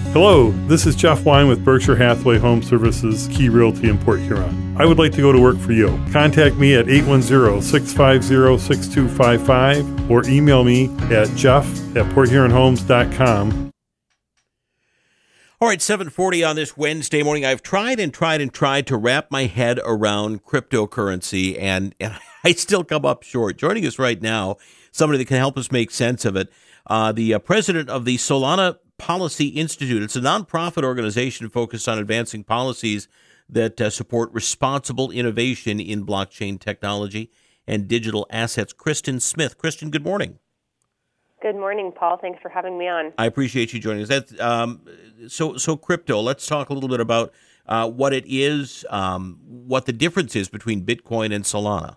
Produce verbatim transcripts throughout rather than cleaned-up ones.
Hello, this is Jeff Wine with Berkshire Hathaway Home Services Key Realty in Port Huron. I would like to go to work for you. Contact me at eight one zero, six five zero, six two five five or email me at jeff at port huron homes dot com. All right, seven forty on this Wednesday morning. I've tried and tried and tried to wrap my head around cryptocurrency, and, and I still come up short. Joining us right now, somebody that can help us make sense of it, uh, the uh, president of the Solana Policy Institute. It's a nonprofit organization focused on advancing policies that uh, support responsible innovation in blockchain technology and digital assets. Kristen Smith. Kristen, good morning. Good morning, Paul. Thanks for having me on. I appreciate you joining us. That's, um, so, so crypto, let's talk a little bit about uh, what it is, um, what the difference is between Bitcoin and Solana.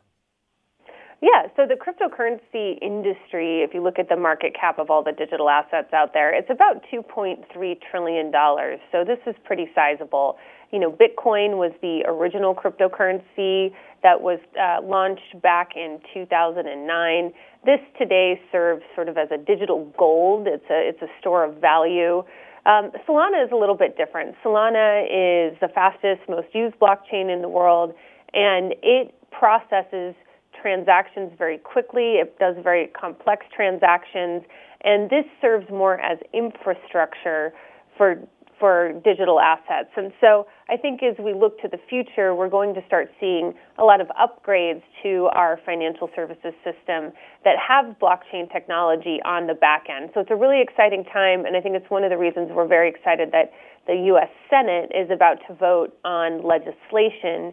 Yeah, so the cryptocurrency industry, if you look at the market cap of all the digital assets out there, it's about two point three trillion dollars. So this is pretty sizable. You know, Bitcoin was the original cryptocurrency that was uh, launched back in two thousand nine. This today serves sort of as a digital gold. It's a it's a store of value. Um, Solana is a little bit different. Solana is the fastest, most used blockchain in the world, and it processes transactions very quickly. It does very complex transactions, and this serves more as infrastructure for for digital assets. And so I think as we look to the future, we're going to start seeing a lot of upgrades to our financial services system that have blockchain technology on the back end. So it's a really exciting time, and I think it's one of the reasons we're very excited that the U S Senate is about to vote on legislation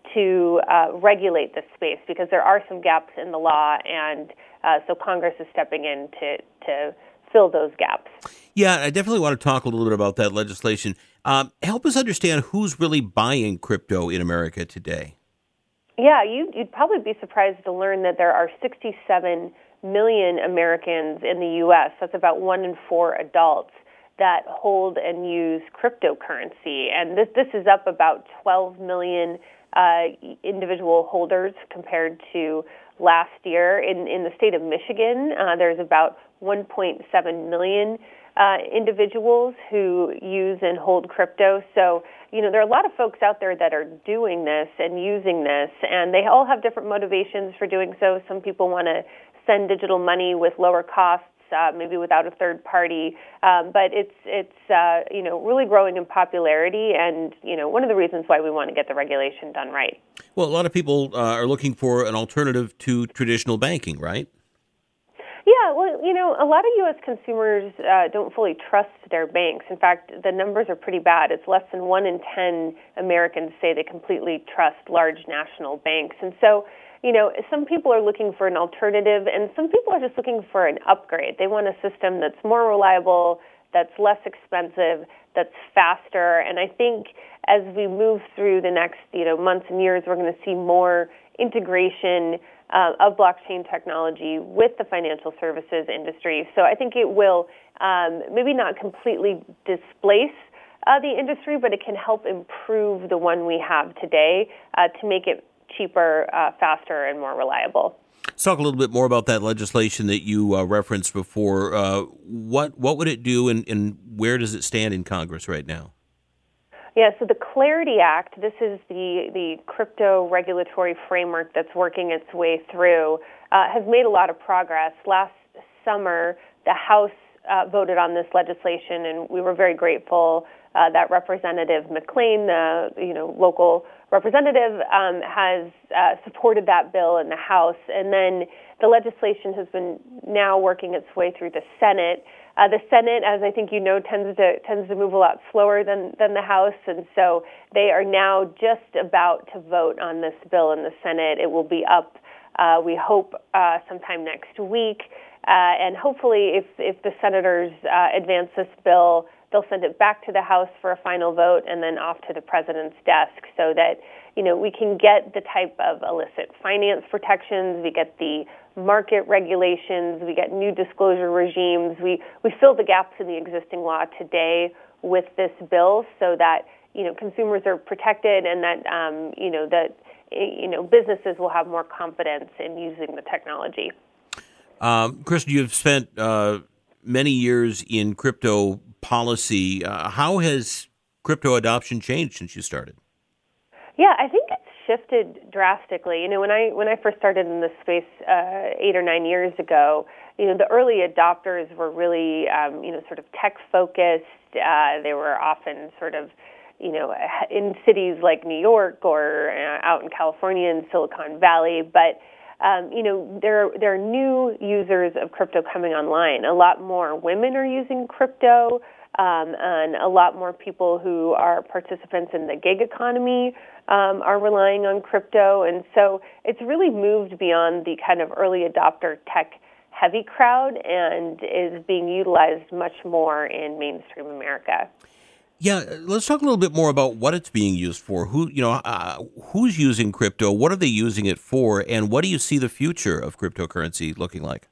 to uh, regulate this space, because there are some gaps in the law, and uh, so Congress is stepping in to, to fill those gaps. Yeah, I definitely want to talk a little bit about that legislation. Um, help us understand who's really buying crypto in America today. Yeah, you, you'd probably be surprised to learn that there are sixty-seven million Americans in the U S, that's about one in four adults, that hold and use cryptocurrency. And this, this is up about twelve million Uh, individual holders compared to last year. In, in the state of Michigan, uh, there's about one point seven million uh, individuals who use and hold crypto. So, you know, there are a lot of folks out there that are doing this and using this, and they all have different motivations for doing so. Some people want to send digital money with lower costs, Uh, maybe without a third party, um, but it's it's uh, you know really growing in popularity, and you know one of the reasons why we want to get the regulation done right. Well, a lot of people uh, are looking for an alternative to traditional banking, right? Yeah, well, you know, a lot of U S consumers uh, don't fully trust their banks. In fact, the numbers are pretty bad. It's less than one in ten Americans say they completely trust large national banks, and so. You know, some people are looking for an alternative, and some people are just looking for an upgrade. They want a system that's more reliable, that's less expensive, that's faster. And I think as we move through the next, you know, months and years, we're going to see more integration uh, of blockchain technology with the financial services industry. So I think it will um, maybe not completely displace uh, the industry, but it can help improve the one we have today uh, to make it cheaper, uh, faster, and more reliable. Let's talk a little bit more about that legislation that you uh, referenced before. Uh, what what would it do, and, and where does it stand in Congress right now? Yeah, so the Clarity Act, this is the, the crypto regulatory framework that's working its way through, uh, has made a lot of progress. Last summer, the House uh, voted on this legislation, and we were very grateful uh, that Representative McClain, the you know local representative, um, has uh, supported that bill in the House, and then the legislation has been now working its way through the Senate. Uh, the Senate, as I think you know, tends to tends to move a lot slower than, than the House, and so they are now just about to vote on this bill in the Senate. It will be up, uh, we hope, uh, sometime next week, uh, and hopefully if, if the senators uh, advance this bill, they'll send it back to the House for a final vote and then off to the president's desk so that, you know, we can get the type of illicit finance protections, we get the market regulations, we get new disclosure regimes. We, we fill the gaps in the existing law today with this bill so that, you know, consumers are protected and that, um, you know, that, you know, businesses will have more confidence in using the technology. Um, Kristen, you've spent uh, many years in crypto policy. Uh, how has crypto adoption changed since you started? Yeah, I think it's shifted drastically. You know, when I when I first started in this space uh, eight or nine years ago, you know, the early adopters were really, um, you know, sort of tech focused. Uh, they were often sort of, you know, in cities like New York or uh, out in California in Silicon Valley. But um, you know, there there are new users of crypto coming online. A lot more women are using crypto. Um, and a lot more people who are participants in the gig economy um, are relying on crypto. And so it's really moved beyond the kind of early adopter tech-heavy crowd and is being utilized much more in mainstream America. Yeah, let's talk a little bit more about what it's being used for. Who, you know, uh, who's using crypto? What are they using it for? And what do you see the future of cryptocurrency looking like?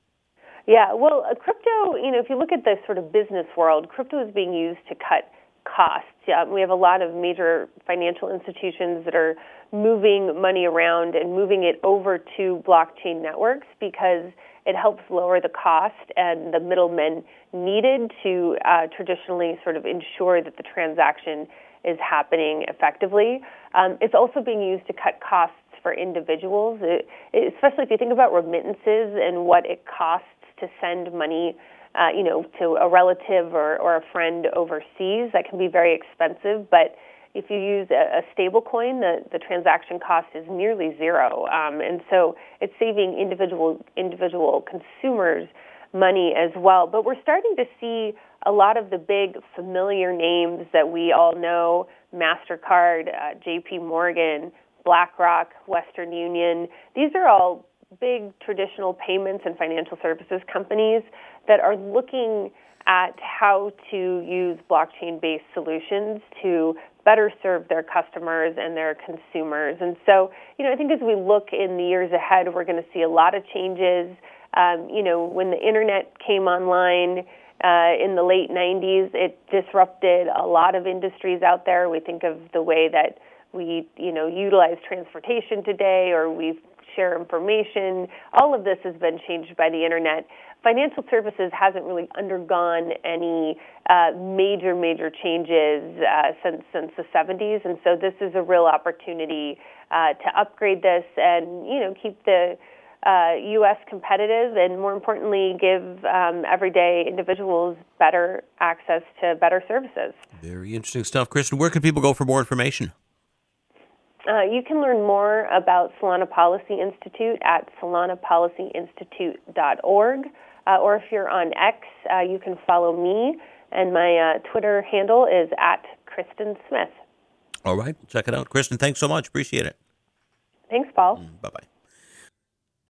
Yeah, well, uh, crypto, you know, if you look at the sort of business world, crypto is being used to cut costs. Yeah, we have a lot of major financial institutions that are moving money around and moving it over to blockchain networks because it helps lower the cost and the middlemen needed to uh, traditionally sort of ensure that the transaction is happening effectively. Um, it's also being used to cut costs for individuals, it, especially if you think about remittances and what it costs to send money, uh, you know, to a relative or, or a friend overseas. That can be very expensive, but if you use a, a stable coin, the, the transaction cost is nearly zero. Um, and so it's saving individual individual consumers money as well. But we're starting to see a lot of the big familiar names that we all know, MasterCard, uh, J P Morgan, BlackRock, Western Union. These are all big traditional payments and financial services companies that are looking at how to use blockchain-based solutions to better serve their customers and their consumers. And so, you know, I think as we look in the years ahead, we're going to see a lot of changes. Um, you know, when the internet came online uh, in the late nineties, it disrupted a lot of industries out there. We think of the way that we, you know, utilize transportation today, or we share information. All of this has been changed by the internet. Financial services hasn't really undergone any uh, major, major changes uh, since since the seventies, and so this is a real opportunity uh, to upgrade this and, you know, keep the uh, U S competitive, and more importantly, give um, everyday individuals better access to better services. Very interesting stuff, Kristen. Where can people go for more information? Uh, you can learn more about Solana Policy Institute at solana policy institute dot org, uh, or if you're on X, uh, you can follow me, and my uh, Twitter handle is at Kristen Smith. All right, check it out. Kristen, thanks so much. Appreciate it. Thanks, Paul. Mm, bye-bye.